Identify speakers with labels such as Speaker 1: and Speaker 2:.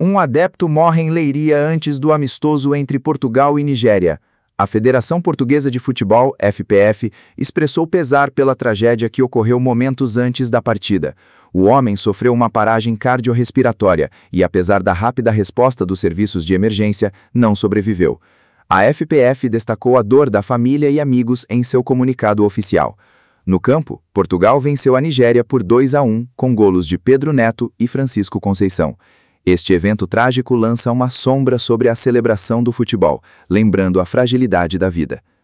Speaker 1: Um adepto morre em Leiria antes do amistoso entre Portugal e Nigéria. A Federação Portuguesa de Futebol, FPF, expressou pesar pela tragédia que ocorreu momentos antes da partida. O homem sofreu uma paragem cardiorrespiratória e, apesar da rápida resposta dos serviços de emergência, não sobreviveu. A FPF destacou a dor da família e amigos em seu comunicado oficial. No campo, Portugal venceu a Nigéria por 2-1, com golos de Pedro Neto e Francisco Conceição. Este evento trágico lança uma sombra sobre a celebração do futebol, lembrando a fragilidade da vida.